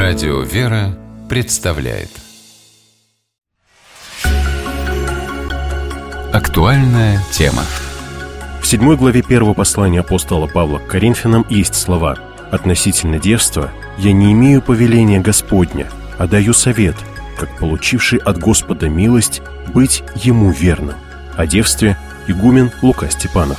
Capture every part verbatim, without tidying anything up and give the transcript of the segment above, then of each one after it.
Радио «Вера» представляет актуальная тема. В седьмой главе первого послания апостола Павла к Коринфянам есть слова: «Относительно девства я не имею повеления Господня, а даю совет, как получивший от Господа милость, быть ему верным». О девстве игумен Лука Степанов.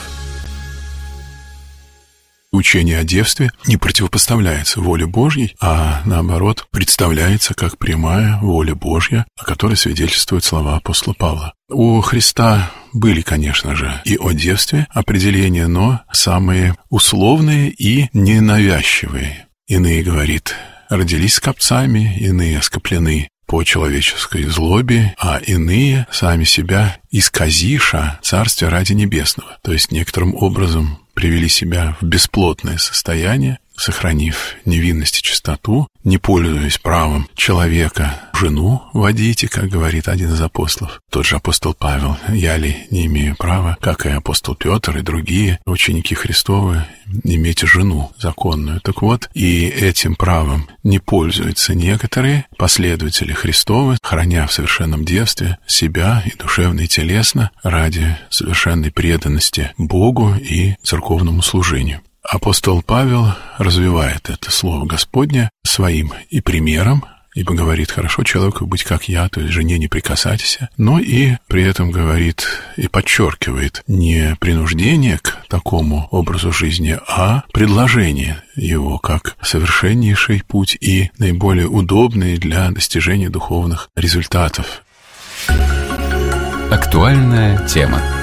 Учение о девстве не противопоставляется воле Божьей, а наоборот представляется как прямая воля Божья, о которой свидетельствуют слова апостола Павла. У Христа были, конечно же, и о девстве определения, но самые условные и ненавязчивые. Иные, говорит, родились скопцами, иные оскоплены по человеческой злобе, а иные сами себя исказиша царствия ради небесного. То есть некоторым образом привели себя в бесплотное состояние, сохранив невинность и чистоту, не пользуясь правом человека жену водите, как говорит один из апостолов. Тот же апостол Павел: «Я ли не имею права, как и апостол Петр и другие ученики Христовы, иметь жену законную». Так вот, и этим правом не пользуются некоторые последователи Христовы, храня в совершенном девстве себя и душевно, и телесно ради совершенной преданности Богу и церковному служению. Апостол Павел развивает это слово Господне своим и примером, ибо говорит: хорошо человеку быть как я, то есть жене не прикасайтесь, но и при этом говорит и подчеркивает не принуждение к такому образу жизни, а предложение его как совершеннейший путь и наиболее удобный для достижения духовных результатов. Актуальная тема.